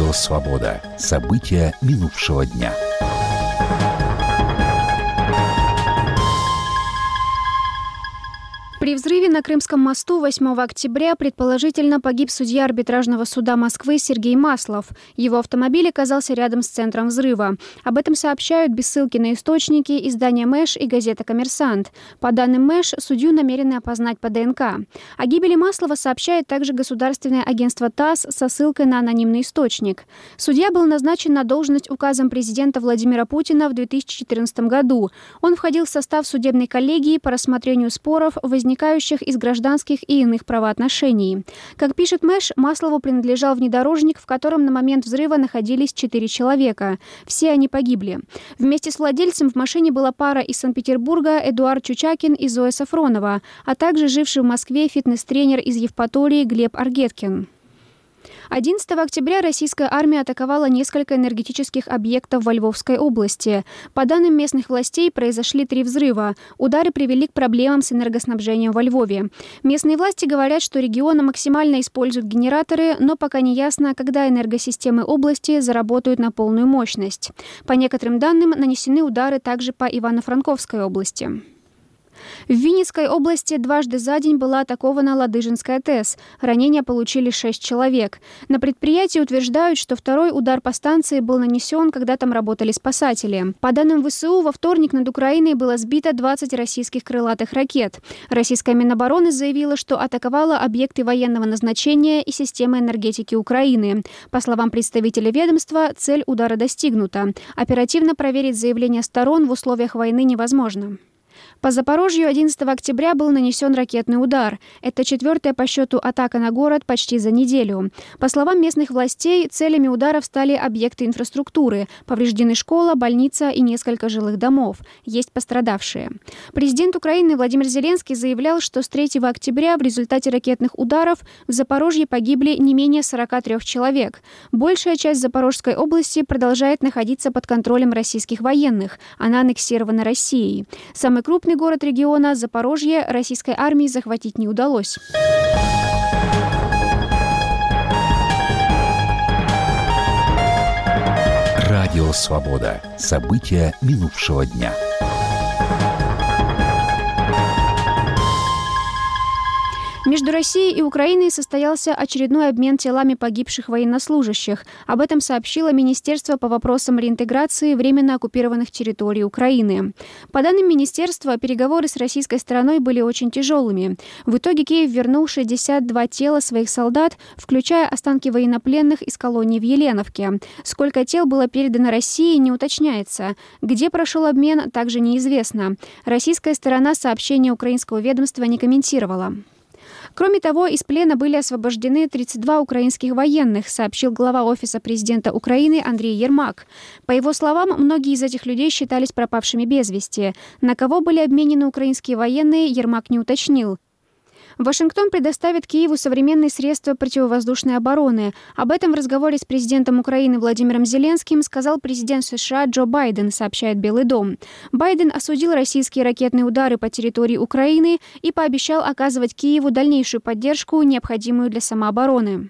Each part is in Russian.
Радио «Свобода». События минувшего дня. При взрыве на Крымском мосту 8 октября предположительно погиб судья арбитражного суда Москвы Сергей Маслов. Его автомобиль оказался рядом с центром взрыва. Об этом сообщают без ссылки на источники издания «Мэш» и газета «Коммерсант». По данным «Мэш», судью намерены опознать по ДНК. О гибели Маслова сообщает также государственное агентство ТАСС со ссылкой на анонимный источник. Судья был назначен на должность указом президента Владимира Путина в 2014 году. Он входил в состав судебной коллегии по рассмотрению споров, возникающих из гражданских и иных правоотношений. Как пишет Мэш, Маслову принадлежал внедорожник, в котором на момент взрыва находились 4 человека. Все они погибли. Вместе с владельцем в машине была пара из Санкт-Петербурга Эдуард Чучакин и Зоя Сафронова, а также живший в Москве фитнес-тренер из Евпатории Глеб Аргеткин. 11 октября российская армия атаковала несколько энергетических объектов во Львовской области. По данным местных властей, произошли 3 взрыва. Удары привели к проблемам с энергоснабжением во Львове. Местные власти говорят, что регион максимально используют генераторы, но пока не ясно, когда энергосистемы области заработают на полную мощность. По некоторым данным, нанесены удары также по Ивано-Франковской области. В Винницкой области дважды за день была атакована Ладыжинская ТЭС. Ранения получили 6 человек. На предприятии утверждают, что второй удар по станции был нанесен, когда там работали спасатели. По данным ВСУ, во вторник над Украиной было сбито 20 российских крылатых ракет. Российская Минобороны заявила, что атаковала объекты военного назначения и системы энергетики Украины. По словам представителя ведомства, цель удара достигнута. Оперативно проверить заявления сторон в условиях войны невозможно. По Запорожью 11 октября был нанесен ракетный удар. Это 4-я по счету атака на город почти за неделю. По словам местных властей, целями ударов стали объекты инфраструктуры. Повреждены школа, больница и несколько жилых домов. Есть пострадавшие. Президент Украины Владимир Зеленский заявлял, что с 3 октября в результате ракетных ударов в Запорожье погибли не менее 43 человек. Большая часть Запорожской области продолжает находиться под контролем российских военных. Она аннексирована Россией. Самый крупный город региона, Запорожье, российской армии захватить не удалось. Радио «Свобода». События минувшего дня. Между Россией и Украиной состоялся очередной обмен телами погибших военнослужащих. Об этом сообщило Министерство по вопросам реинтеграции временно оккупированных территорий Украины. По данным министерства, переговоры с российской стороной были очень тяжелыми. В итоге Киев вернул 62 тела своих солдат, включая останки военнопленных из колонии в Еленовке. Сколько тел было передано России, не уточняется. Где прошел обмен, также неизвестно. Российская сторона сообщение украинского ведомства не комментировала. Кроме того, из плена были освобождены 32 украинских военных, сообщил глава Офиса президента Украины Андрей Ермак. По его словам, многие из этих людей считались пропавшими без вести. На кого были обменены украинские военные, Ермак не уточнил. Вашингтон предоставит Киеву современные средства противовоздушной обороны. Об этом в разговоре с президентом Украины Владимиром Зеленским сказал президент США Джо Байден, сообщает Белый дом. Байден осудил российские ракетные удары по территории Украины и пообещал оказывать Киеву дальнейшую поддержку, необходимую для самообороны.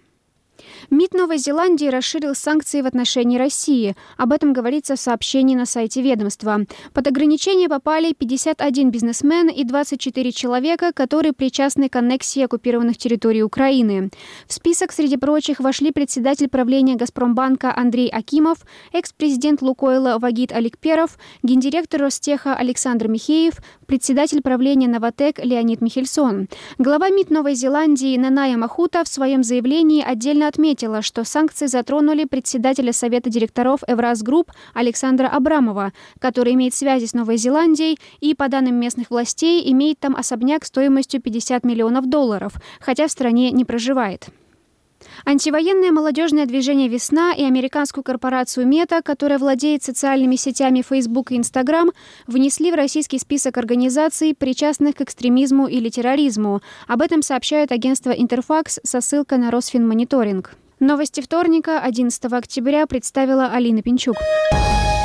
МИД Новой Зеландии расширил санкции в отношении России. Об этом говорится в сообщении на сайте ведомства. Под ограничения попали 51 бизнесмен и 24 человека, которые причастны к аннексии оккупированных территорий Украины. В список, среди прочих, вошли председатель правления «Газпромбанка» Андрей Акимов, экс-президент «Лукойла» Вагит Аликперов, гендиректор Ростеха Александр Михеев, председатель правления «Новатэк» Леонид Михельсон. Глава МИД Новой Зеландии Наная Махута в своем заявлении отдельно отметила, что санкции затронули председателя Совета директоров Эвраз Групп Александра Абрамова, который имеет связи с Новой Зеландией и, по данным местных властей, имеет там особняк стоимостью $50 миллионов, хотя в стране не проживает. Антивоенное молодежное движение «Весна» и американскую корпорацию «Мета», которая владеет социальными сетями Facebook и Instagram, внесли в российский список организаций, причастных к экстремизму или терроризму. Об этом сообщает агентство «Интерфакс» со ссылкой на Росфинмониторинг. Новости вторника, 11 октября, представила Алина Пинчук.